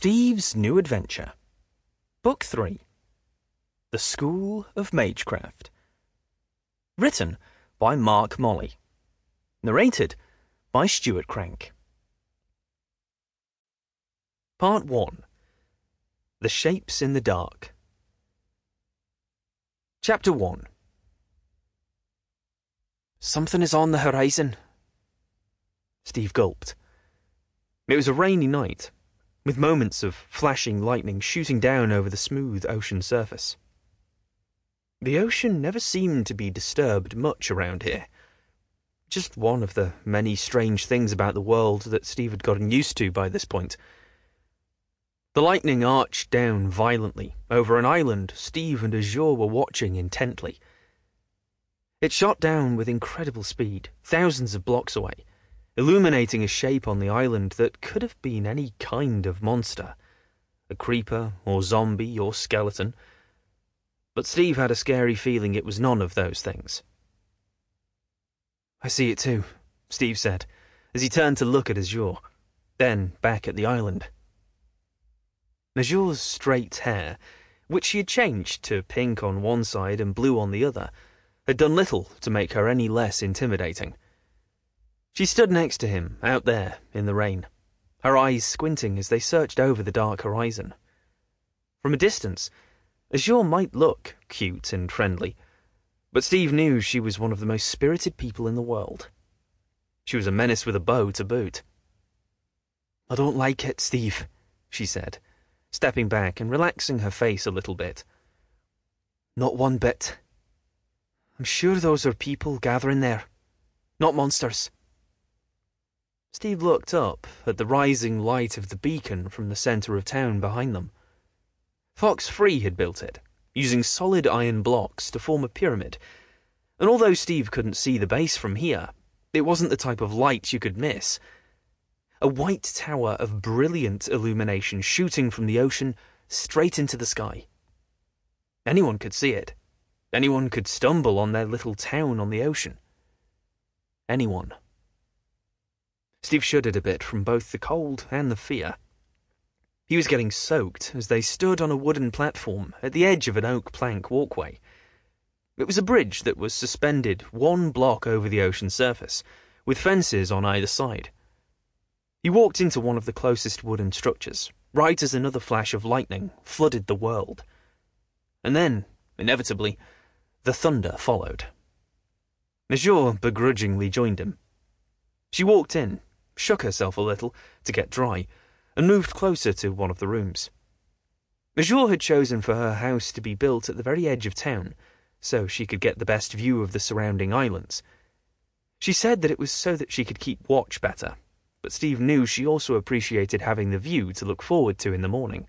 Steve's New Adventure. Book 3. The School of Magecraft. Written by Mark Molly. Narrated by Stuart Crank. Part 1. The Shapes in the Dark. Chapter 1. Something is on the horizon. Steve gulped. It was a rainy night, with moments of flashing lightning shooting down over the smooth ocean surface. The ocean never seemed to be disturbed much around here. Just one of the many strange things about the world that Steve had gotten used to by this point. The lightning arched down violently over an island Steve and Azure were watching intently. It shot down with incredible speed, thousands of blocks away, illuminating a shape on the island that could have been any kind of monster, a creeper or zombie or skeleton. But Steve had a scary feeling it was none of those things. I see it too, Steve said, as he turned to look at Azure, then back at the island. Azure's straight hair, which she had changed to pink on one side and blue on the other, had done little to make her any less intimidating. She stood next to him, out there, in the rain, her eyes squinting as they searched over the dark horizon. From a distance, Azure might look cute and friendly, but Steve knew she was one of the most spirited people in the world. She was a menace with a bow to boot. I don't like it, Steve, she said, stepping back and relaxing her face a little bit. Not one bit. I'm sure those are people gathering there, not monsters. Steve looked up at the rising light of the beacon from the centre of town behind them. Fox Free had built it, using solid iron blocks to form a pyramid, and although Steve couldn't see the base from here, it wasn't the type of light you could miss. A white tower of brilliant illumination shooting from the ocean straight into the sky. Anyone could see it. Anyone could stumble on their little town on the ocean. Anyone. Steve shuddered a bit from both the cold and the fear. He was getting soaked as they stood on a wooden platform at the edge of an oak plank walkway. It was a bridge that was suspended 1 block over the ocean surface, with fences on either side. He walked into one of the closest wooden structures, right as another flash of lightning flooded the world. And then, inevitably, the thunder followed. Azure begrudgingly joined him. She walked in, shook herself a little to get dry, and moved closer to one of the rooms. Azure had chosen for her house to be built at the very edge of town, so she could get the best view of the surrounding islands. She said that it was so that she could keep watch better, but Steve knew she also appreciated having the view to look forward to in the morning.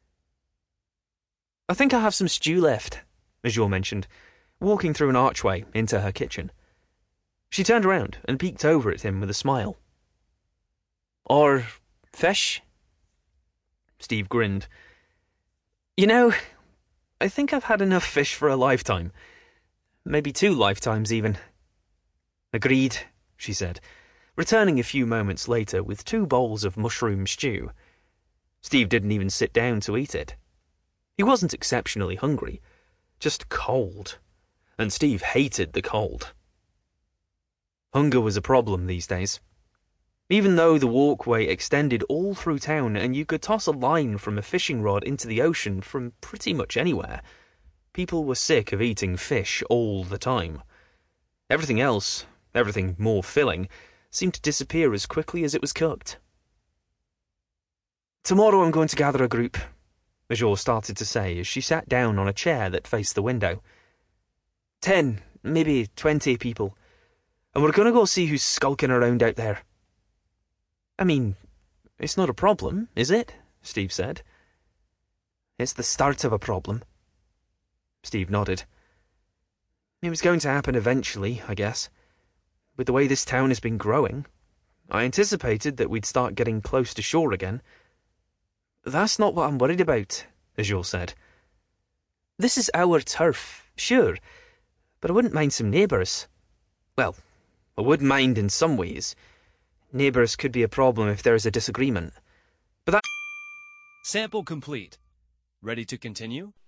I think I have some stew left, Azure mentioned, walking through an archway into her kitchen. She turned around and peeked over at him with a smile. Or fish? Steve grinned. You know, I think I've had enough fish for a lifetime. Maybe 2 lifetimes, even. Agreed, she said, returning a few moments later with 2 bowls of mushroom stew. Steve didn't even sit down to eat it. He wasn't exceptionally hungry, just cold, and Steve hated the cold. Hunger was a problem these days. Even though the walkway extended all through town and you could toss a line from a fishing rod into the ocean from pretty much anywhere, people were sick of eating fish all the time. Everything else, everything more filling, seemed to disappear as quickly as it was cooked. Tomorrow I'm going to gather a group, Azure started to say as she sat down on a chair that faced the window. 10, maybe 20 people. And we're going to go see who's skulking around out there. I mean, it's not a problem, is it? Steve said. It's the start of a problem. Steve nodded. It was going to happen eventually, I guess. With the way this town has been growing, I anticipated that we'd start getting close to shore again. That's not what I'm worried about, Azure said. This is our turf, sure, but I wouldn't mind some neighbours. Well, I would mind in some ways. Neighbours could be a problem if there is a disagreement. But that... Sample complete. Ready to continue?